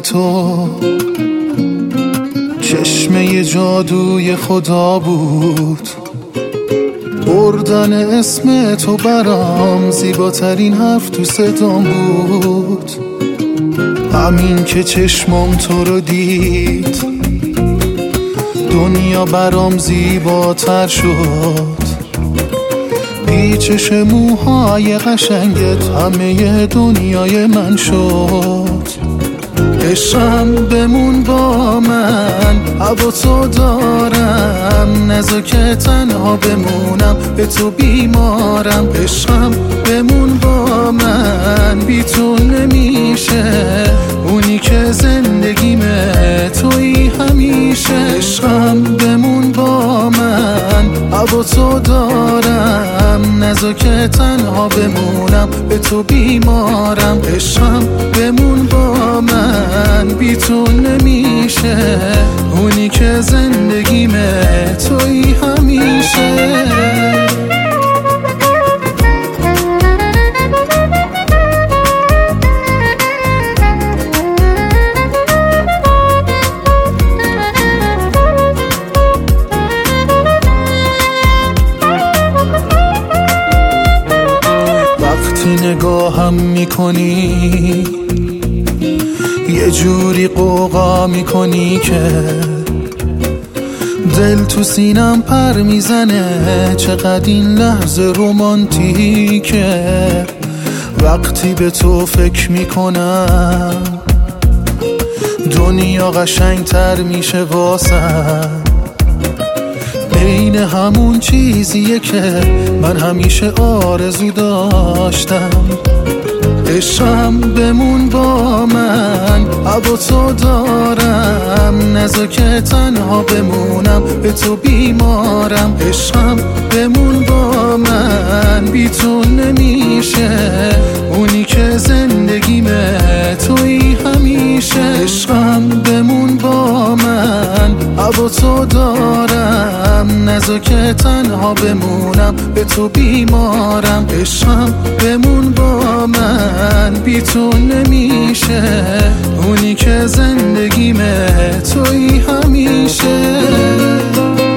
تو چشمه جادوی خدا بود، بردن اسم تو برام زیباترین حرف تو صدام بود. همین که چشمام تو رو دید دنیا برام زیباتر شد. پیچش موهای قشنگت همه دنیای من شد. عشقم بمون با من، هوا تو دارم، نذار که تنها بمونم، به تو بیمارم. عشقم بمون با من، بی تو نمیشه، اونی که زندگیمه تویی همیشه. عشقم بمون با من، هوا تو دارم، نذار که تنها بمونم، به تو بیمارم. عشقم بمون با من، بی تو نمیشه، اونی که زندگیمه تویی همیشه. وقتی نگاهم میکنی یه جوری قوقا میکنی که دل تو سینم پر میزنه. چقدر این لحظه رومانتیکه. وقتی به تو فکر میکنم دنیا قشنگتر میشه واسم. این همون چیزیه که من همیشه آرزو داشتم. عشقم بمون با من، هوا تو دارم، نذار که تنها بمونم، به تو بیمارم. عشقم بمون با من، بی تو نمیشه، اونی که زندگیمه تویی همیشه. عشقم بمون با من، هوا تو دارم، نذار که تنها بمونم، به تو بیمارم. عشقم بمون با من، بی تو نمیشه، اونی که زندگیمه تویی همیشه.